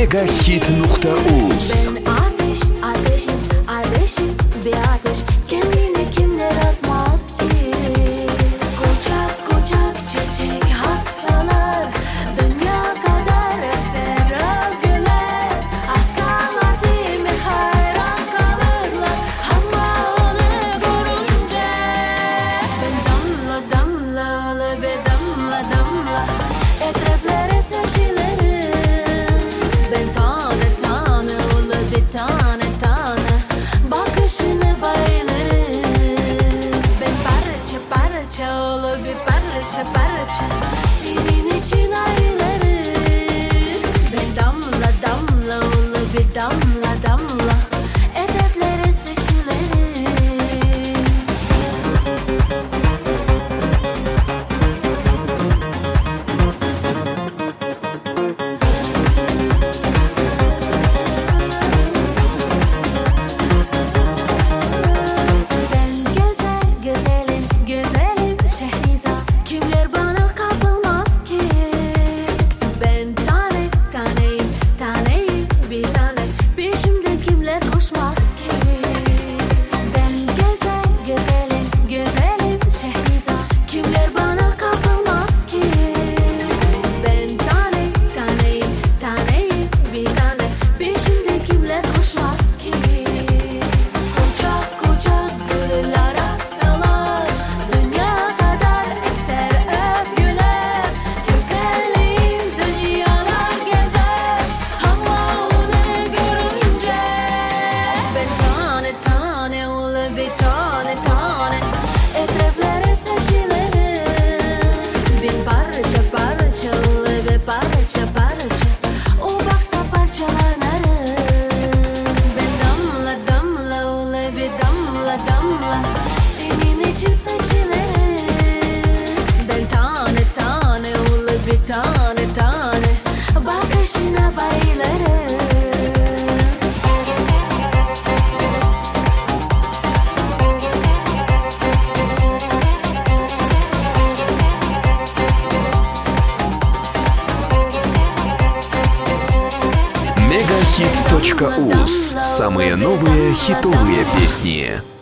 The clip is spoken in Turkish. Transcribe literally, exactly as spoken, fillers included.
Мегахит нокта уз. Ben ateş, ateşim, ateşim bir ateş. Kendine kimler atmaz ki? Kocak kocak çiçek hastalar, dünya kadar eser övgüler. Asaletime hayran kalırlar ama onu görünce. Ben damla damla öyle bir damla damla etraflara saçılarım. Ben tane tane öyle bir tane tane bakışına bayılırım. Ben parça parça öyle bir parça parça senin için ayrılırım. Ben damla damla öyle bir damla damla etraflara saçılarım. Ben güzel güzelim güzelim Şehrizat, kimler bana kapılmaz ki? Ben tane taneyim taneyim bir tane, peşimde kimler koşmaz ki? Ben güzel güzelim güzelim Şehrizat, kimler bana kapılmaz ki? Ben tane taneyim taneyim bir tane, peşimde kimler koşmaz ki? Kocak kocak gürler asılar, dünya kadar eser övgüler. Güzelliğim dünyalar gezer ama onu görünce. Ben tane tane öyle bir tane tane etraflara saçılarım. Bir parça parça öyle bir parça parça o baksa parçalanırım. Ben damla damla öyle bir damla damla senin için saçılarım. Ben tane tane öyle bir tane tane bakışına bayılırım. Мегахит точка уз. Самые новые хитовые песни.